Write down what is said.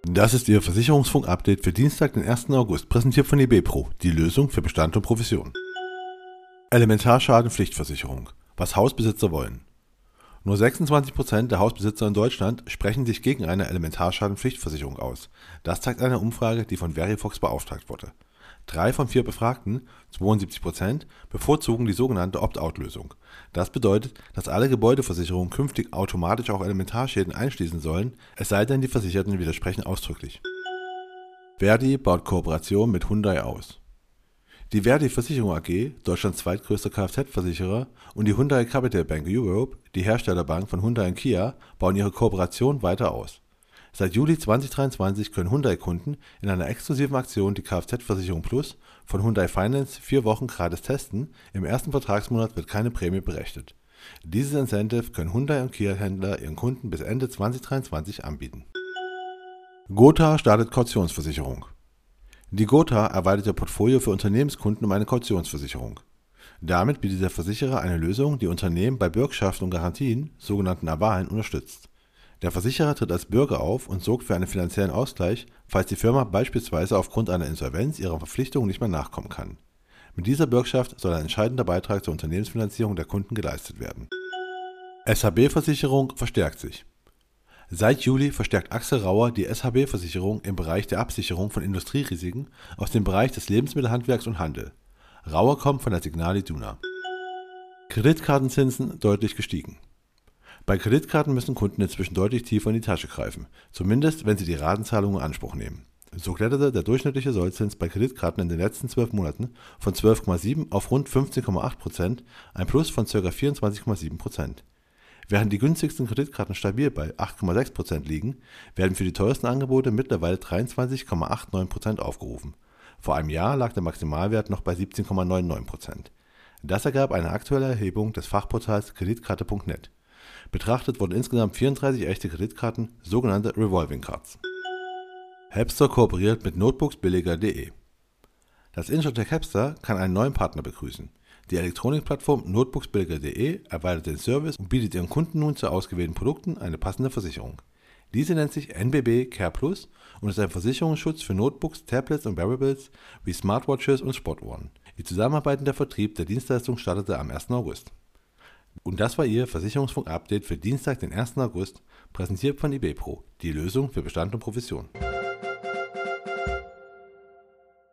Das ist Ihr Versicherungsfunk-Update für Dienstag, den 1. August, präsentiert von IBPRO, die Lösung für Bestand und Provision. Elementarschadenpflichtversicherung. Was Hausbesitzer wollen. Nur 26% der Hausbesitzer in Deutschland sprechen sich gegen eine Elementarschadenpflichtversicherung aus. Das zeigt eine Umfrage, die von Verifox beauftragt wurde. 3 von 4 Befragten, 72%, bevorzugen die sogenannte Opt-out-Lösung. Das bedeutet, dass alle Gebäudeversicherungen künftig automatisch auch Elementarschäden einschließen sollen, es sei denn, die Versicherten widersprechen ausdrücklich. Verdi baut Kooperation mit Hyundai aus. Die Verdi Versicherung AG, Deutschlands zweitgrößter Kfz-Versicherer, und die Hyundai Capital Bank Europe, die Herstellerbank von Hyundai und Kia, bauen ihre Kooperation weiter aus. Seit Juli 2023 können Hyundai-Kunden in einer exklusiven Aktion die Kfz-Versicherung Plus von Hyundai Finance 4 Wochen gratis testen. Im ersten Vertragsmonat wird keine Prämie berechnet. Dieses Incentive können Hyundai und Kia-Händler ihren Kunden bis Ende 2023 anbieten. Gotha startet Kautionsversicherung. Die Gotha erweitert ihr Portfolio für Unternehmenskunden um eine Kautionsversicherung. Damit bietet der Versicherer eine Lösung, die Unternehmen bei Bürgschaften und Garantien, sogenannten Avalen, unterstützt. Der Versicherer tritt als Bürger auf und sorgt für einen finanziellen Ausgleich, falls die Firma beispielsweise aufgrund einer Insolvenz ihrer Verpflichtungen nicht mehr nachkommen kann. Mit dieser Bürgschaft soll ein entscheidender Beitrag zur Unternehmensfinanzierung der Kunden geleistet werden. SHB-Versicherung verstärkt sich. Seit Juli verstärkt Axel Rauer die SHB-Versicherung im Bereich der Absicherung von Industrierisiken aus dem Bereich des Lebensmittelhandwerks und Handel. Rauer kommt von der Signal Iduna. Kreditkartenzinsen deutlich gestiegen. Bei Kreditkarten müssen Kunden inzwischen deutlich tiefer in die Tasche greifen, zumindest wenn sie die Ratenzahlungen in Anspruch nehmen. So kletterte der durchschnittliche Sollzins bei Kreditkarten in den letzten 12 Monaten von 12,7 auf rund 15,8%, ein Plus von ca. 24,7%. Während die günstigsten Kreditkarten stabil bei 8,6% liegen, werden für die teuersten Angebote mittlerweile 23,89% aufgerufen. Vor einem Jahr lag der Maximalwert noch bei 17,99%. Das ergab eine aktuelle Erhebung des Fachportals kreditkarte.net. Betrachtet wurden insgesamt 34 echte Kreditkarten, sogenannte Revolving Cards. Hapster kooperiert mit notebooksbilliger.de. Das Insurtech Hapster kann einen neuen Partner begrüßen. Die Elektronikplattform notebooksbilliger.de erweitert den Service und bietet ihren Kunden nun zu ausgewählten Produkten eine passende Versicherung. Diese nennt sich NBB Care Plus und ist ein Versicherungsschutz für Notebooks, Tablets und Wearables wie Smartwatches und Sportuhren. Die Zusammenarbeit und der Vertrieb der Dienstleistung startete am 1. August. Und das war Ihr Versicherungsfunk-Update für Dienstag, den 1. August, präsentiert von IBPRO, die Lösung für Bestand und Provision.